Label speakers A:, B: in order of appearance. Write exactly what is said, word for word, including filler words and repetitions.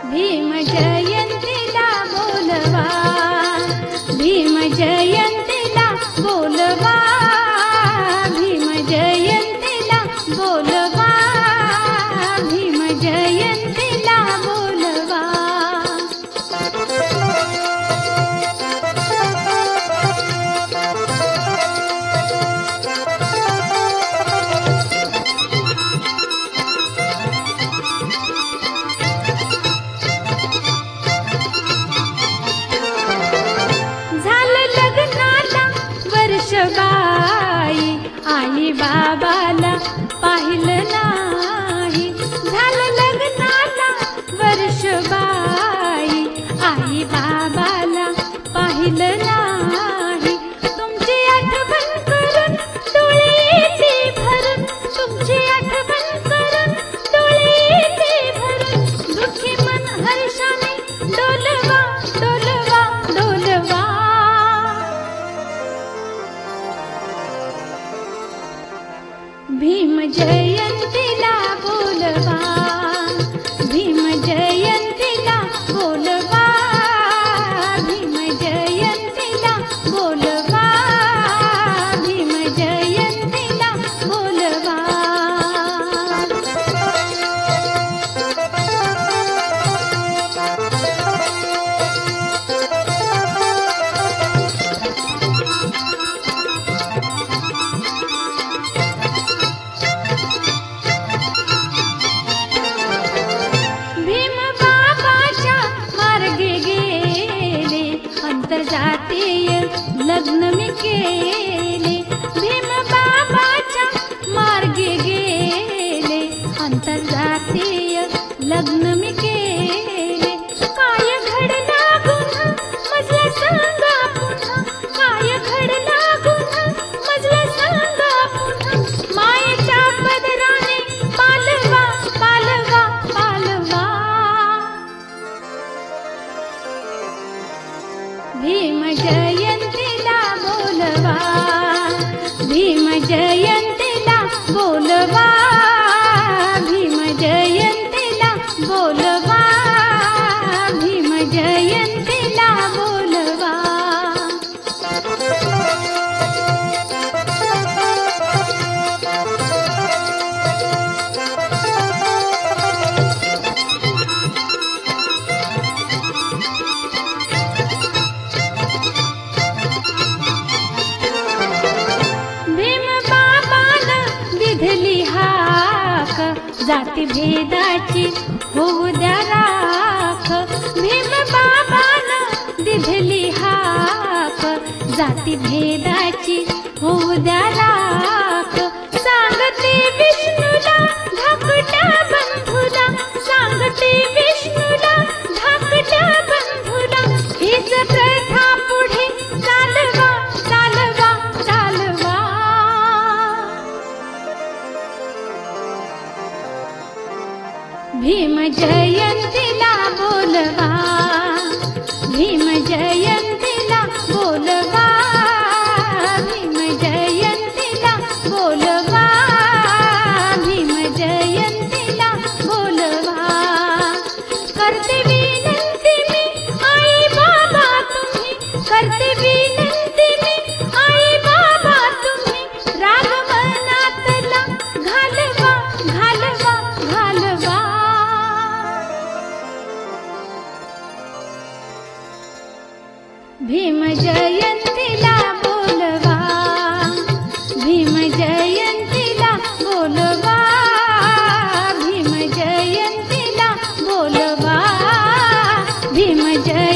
A: भीम जयंतीला बोलवा, भीम जयंतीला बोलवा, भीम जयंतीला बोलवा, भीम जयंतीला बोलवा। बाई आई बाबाला पाहिलं नाही, झालं लग्नाला वर्ष बाई आई बाबाला पाहिलं नाही। तुमची आठवण करून डोळे येते भरून, तुमची आठवण करून डोळे येते भरून, दुःखी मन हर्षाने डोलवा डोलवा डोलवा। भीम जयंतीला बोलवा, भीम जयंतीला बोलवा, भीम जयंतीला बोलवा, भीम जयंतीला बोलवा। आंतरजातीय लग्न मी केले, भीम बाबाच्या मार्गे गेले, आंतरजातीय लग्न मी केले। काय घडला गुन्हा मजला सांगा पुन्हा, काय घडला गुन्हा मजला सांगा पुन्हा, मायेच्या पदराने पालवा पालवा पालवा। भीम जयंतीला बोलवा, भीम जयंतीला बोलवा, भीम जयंतीला बोलवा, भीम जयंतीला बोलवा। जाती भेदाची होऊ द्या राख, भीम बाबानं दिधली हाक, जाती भेदाची होऊ द्या राख। सांगते विष्णूला धाकट्या बंधूला, सांगते विष्णूला धाकट्या बंधूला, हीच प्रथा पुढे चालवा चालवा चालवा। भीम जयंतीला बोलवा, भीम जयंतीला बोलवा, भीम जयंतीला बोलवा, भीम जयंतीला बोलवा। करते विनंती मी आई बाबा तुम्ही, करते विनंती मी आई बाबा तुम्ही, राग मनातला घालवा घालवा घालवा। भीम जयंतीला बोलवा, भीम जयंतीला बोलवा, भीम जयंतीला बोलवा, भीम जय